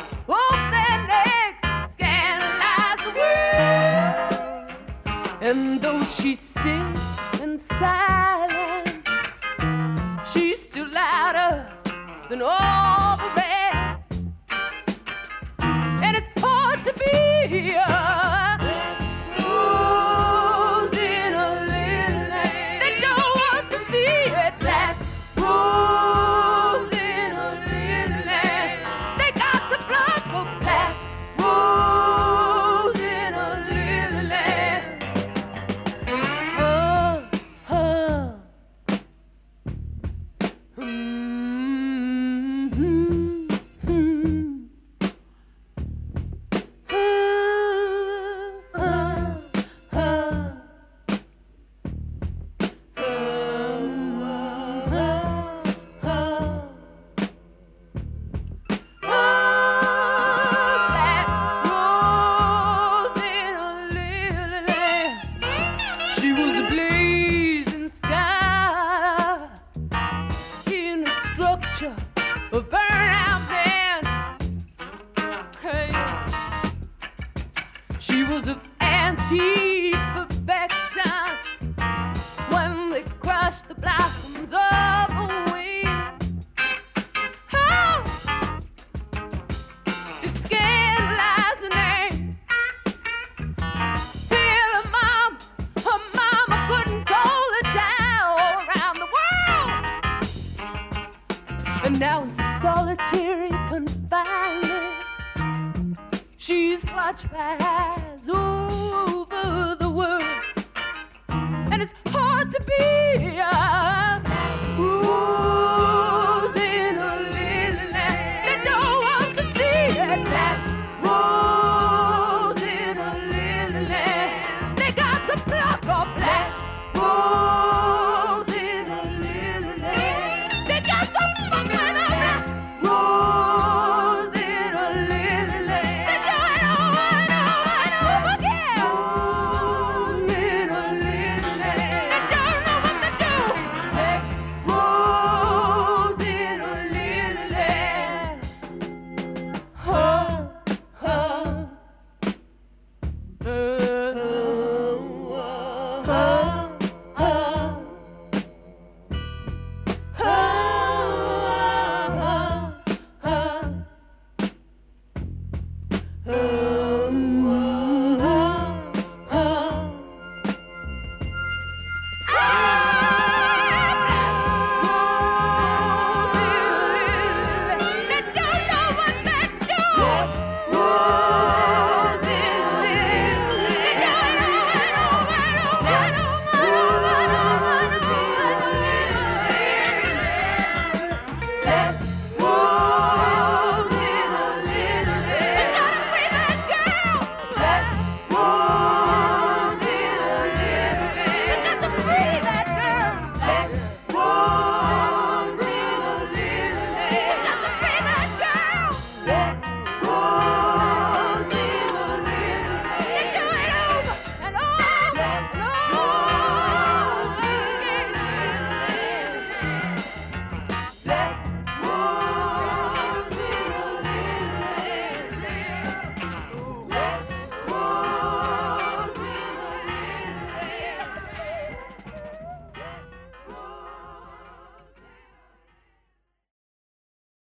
open legs, scandalize the world. And though she sings in silence, she's still louder than all the rest. And it's hard to be a rose in a little land. They don't want to see it, that rose in a little land. They got to pluck a black rose in a little land. Black rose in a little land. She was a blazing sky in the structure of burnout man. Hey, she was of antique perfection when they crushed the blossoms of a wing. Oh, it scandalized the name. Till her mama couldn't call the child all around the world. And now in solitary confinement, she's watched by eyes over the world. And it's hard to be a rose in a little land. They don't want to see it, that rose in a little land. They got to pluck a black rose in a little land. They got to pluck a black rose in a little land. They do it over and over and over again. Rose in a little land. They don't know what to do. Black rose in a little land. Oh, oh. Oh,